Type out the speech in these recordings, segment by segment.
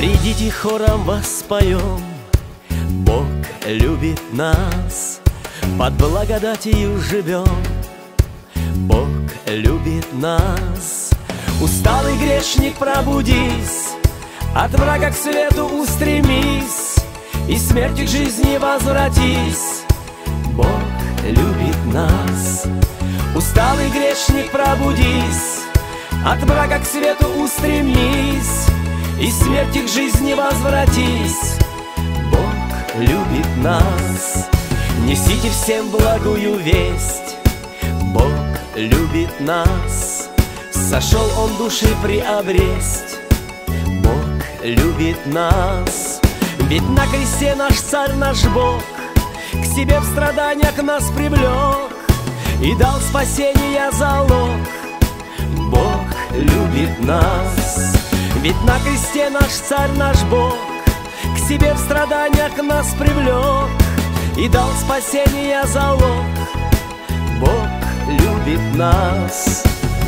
Придите, хором воспоем, Бог любит нас, под благодатью живем, Бог любит нас. Усталый грешник, пробудись, от врага к свету устремись, и смерти к жизни возвратись, Бог любит нас. Усталый грешник, пробудись, от врага к свету устремись, и смерти к жизни возвратись, Бог любит нас. Несите всем благую весть, Бог любит нас. Сошел Он души приобресть, Бог любит нас. Ведь на кресте наш Царь, наш Бог, к себе в страданиях нас привлек и дал спасение залог. Бог любит нас. Ведь на кресте наш Царь, наш Бог, к себе в страданиях нас привлек и дал спасение залог. Бог любит нас.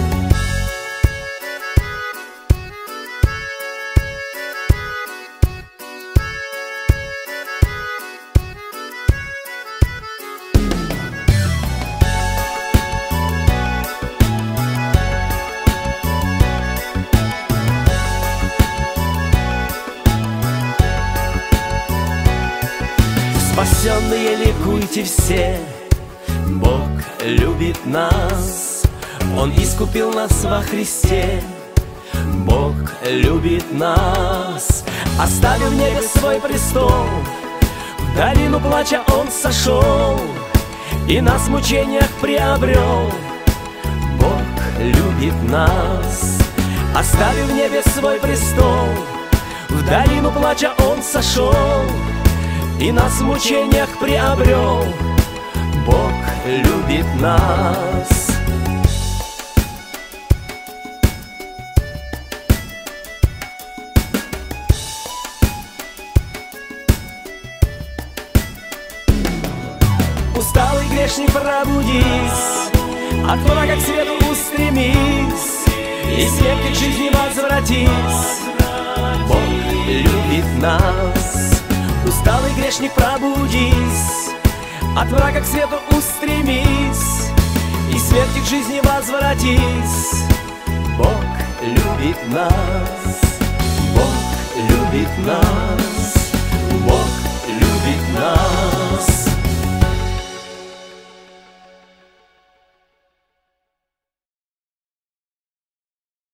Спасенные, ликуйте все, Бог любит нас. Он искупил нас во Христе, Бог любит нас. Оставив в небе свой престол, в долину плача Он сошел и нас в мучениях приобрел. Бог любит нас. Оставив в небе свой престол, в долину плача Он сошел и нас в мучениях приобрел. Бог любит нас. Усталый грешник, пробудись, от врага к свету устремись, и смерти к жизни возвратись. Бог любит нас. Усталый грешник, пробудись, от врага к свету устремись, и смерти к жизни возвратись. Бог любит нас. Бог любит нас.